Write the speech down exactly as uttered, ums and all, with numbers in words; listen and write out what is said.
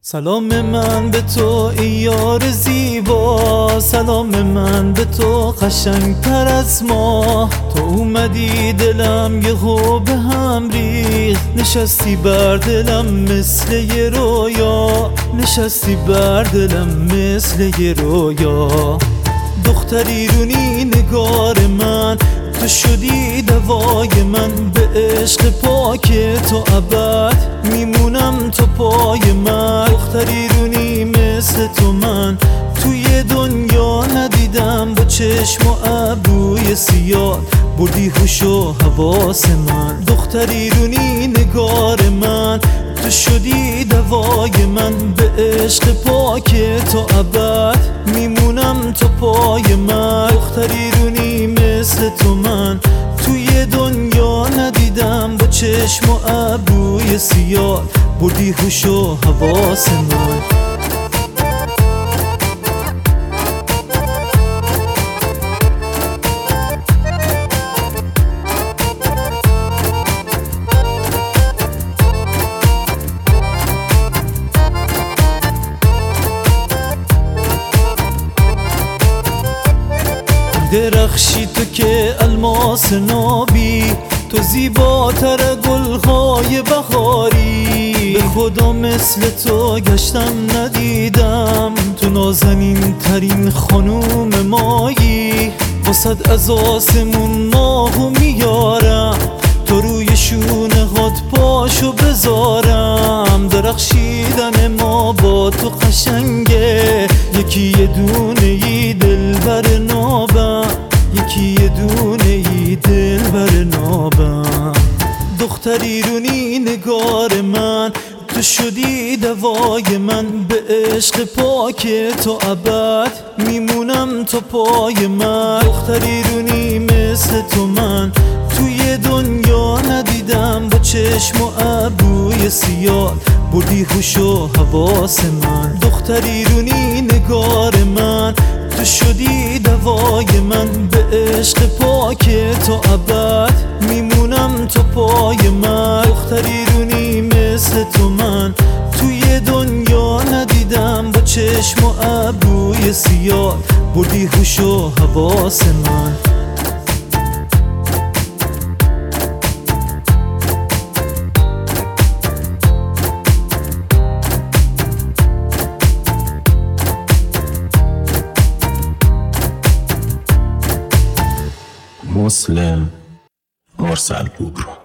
سلام من به تو ای یار زیبا، سلام من به تو قشنگتر از ما. تو اومدی دلم یهو به هم ریخت، نشستی بر دلم مثل یه رویا، نشستی بر دلم مثل یه رویا. دختری رونی نگار من، تو شدی دوای من، به عشق پاک تو ابد میمونم تو پای من. دختری رونی مثل تو من توی دنیا ندیدم، با چشم و ابروی سیاه بردی هوش و حواس من. دختری رونی نگار من، تو شدی دوای من، به عشق پاک تو ابد میمونم تو پای من. دختری رونی مثل تو من توی دنیا ندیدم، با چشم و ابروی سیاه بردی هوش و حواس من. درخشی تو که الماس نابی، تو زیباتر گلهای بهاری. به خدا مثل تو گشتم ندیدم، تو نازنین ترین خانوم مایی. واسد از آسمون ماهو میارم، تو روی شونه هات پاشو بذارم. درخشیدن ما با تو قشنگه، یکی یه دونه ای دلبر نابم، یکی یه دونه ای دلبر نابم. دختری رونی نگار من، تو شدی دوای من، به عشق پاک تو ابد میمونم تو پای من. دختری رونی مثل تو من توی دنیا ندیدم، با چشم و ابروی سیاه بردی هوش و حواس من. دختری رونی نگار من، تو شدی دوای من، به عشق پاک تو ابد میمونم تو پای من. دختری رونی مثل تو من توی دنیا ندیدم، با چشم و ابروی سیاه بردی هوش و حواس من. مسلم مرسل پور.